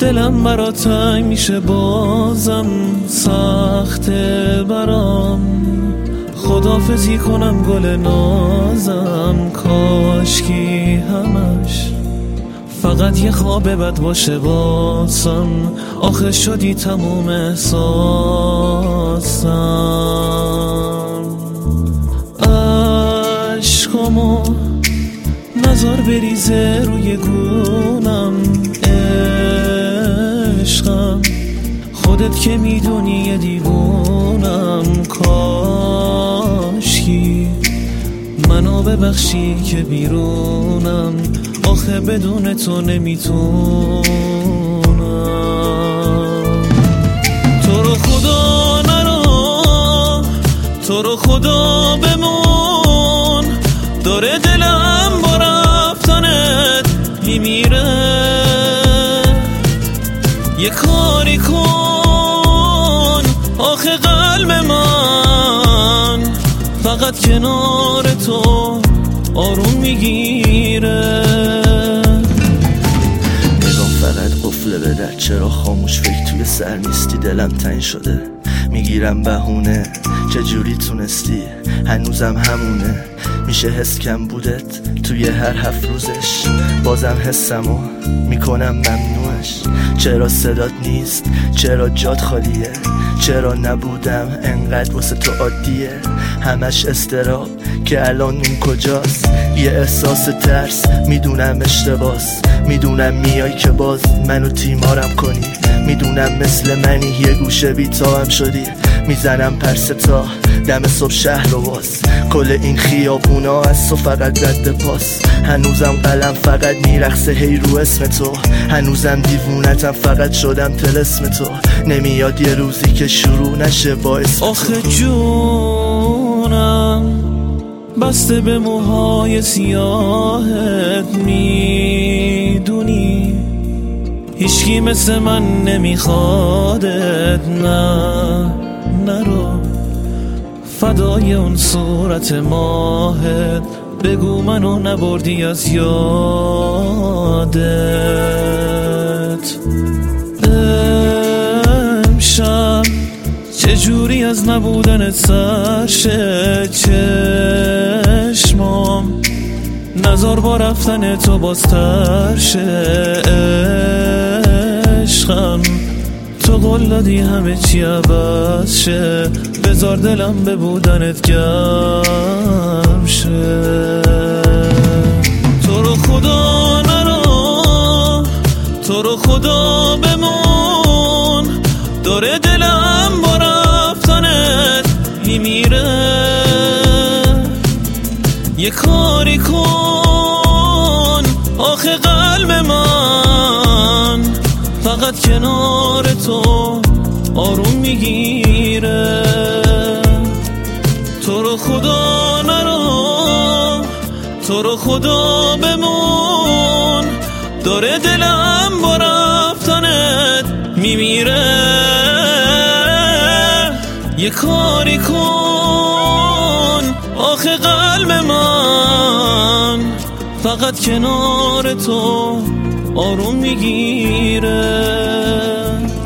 دلم برا تنگ میشه بازم سخته برام خدافزی کنم گل نازم کاشکی همش فقط یه خواب بد باشه واسم آخه شدی تموم احساسم عشقامو نظر بریزه روی گونم عشقم خودت که میدونی یه دیوونم کاشکی منو ببخشی که بیرونم آخه بدون تو نمیتونم تو رو خدا نرو تو رو خدا بمون داره دلم با رفتنت میمیره یه کاری کن آخه قلب من فقط کنار تو آروم میگیره نگاه فقط قفله به در چرا خاموش فکر توی سر نیستی دلم تنگ شده میگیرم بهونه چجوری تونستی هنوزم همونه میشه حس کم بودت توی هر 7 روزش بازم حسمو میکنم ممنوعش چرا صدات نیست چرا جات خالیه چرا نبودم انقدر واسه تو عادیه همش استراب که الان اون کجاست یه احساس ترس میدونم اشتباس میدونم میای که باز منو تیمارم کنی میدونم مثل منی یه گوشه بیتام شدی میزنم پرستا دم صبح شهر رو باز کل این خیابونا از تو فقط رد پاس هنوزم قلم فقط میرخصه هی رو اسم تو هنوزم دیوونتم فقط شدم طلسم تو نمیاد یه روزی که شروع نشه با اسم آخه جونم بسته به موهای سیاهت میدونی هیچکی مثل من نمیخوادت نرو فدای اون صورت ماهت بگو منو نبردی از یادت امشب چجوری از نبودنت سرشه چشمام نظر با رفتن تو بازتر شه عشقم تو قول دادی همه چی عوض شه بذار دلم به بودنت گرم شه تو رو خدا نرو تو رو خدا بمون داره دلم با رفتنت میمیره یه کاری کن آخه قلب من فقط کنار تو آروم میگیره تو رو خدا نرو تو رو خدا بمون داره دلم با رفتنت میمیره یه کاری کن آخه قلب من فقط کنار تو آروم میگیره